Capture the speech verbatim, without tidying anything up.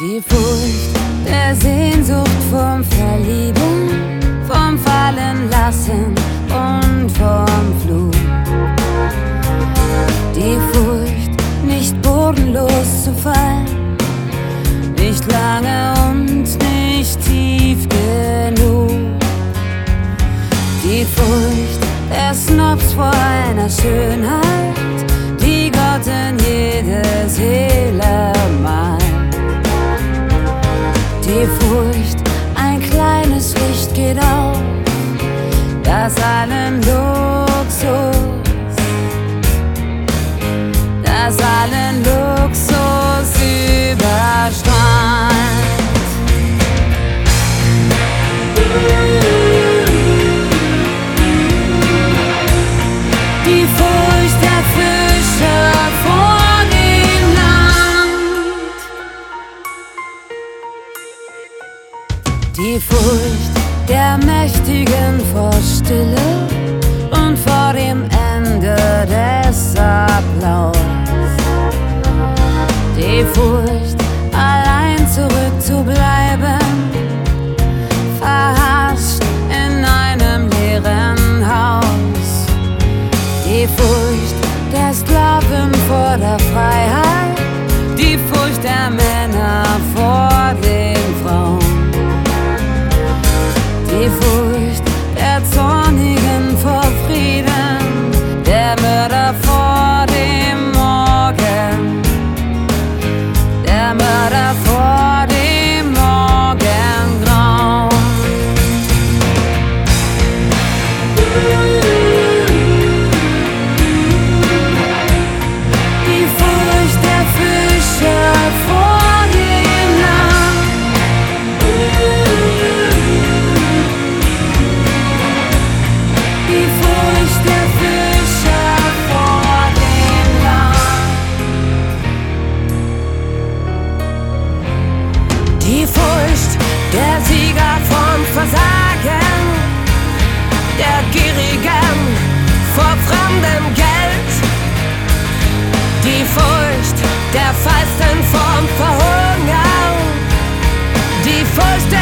Die Furcht der Sehnsucht vom Verlieben, vom Fallenlassen und vom Flug. Die Furcht, nicht bodenlos zu fallen, nicht lange und nicht tief genug. Die Furcht der Snobs vor einer Schönheit, die Gott in jede Seele malt. Die Furcht, ein kleines Licht geht auf, das allen Luxus, das allen Luxus überstrahlt. Die Furcht der Fische vor dem Land. Die Furcht der Mächtigen vor Stille und vor dem Ende des Applaus. Die Furcht, allein zurückzubleiben, verhasst in einem leeren Haus. Die Furcht der Sklaven vor der Freiheit, die Furcht der Männer vor den Frauen. Die Furcht der Zornigen vor Frieden, der Mörder vor dem Morgen, der Mörder vor dem Morgengrauen. Die Furcht der Fische vor dem Land. Die Furcht der Fische vor dem Land. Die Furcht der Sieger vom Versagen, der Gierigen vor fremdem Geld. Die Furcht der Feisten vom Verhungern, die Furcht der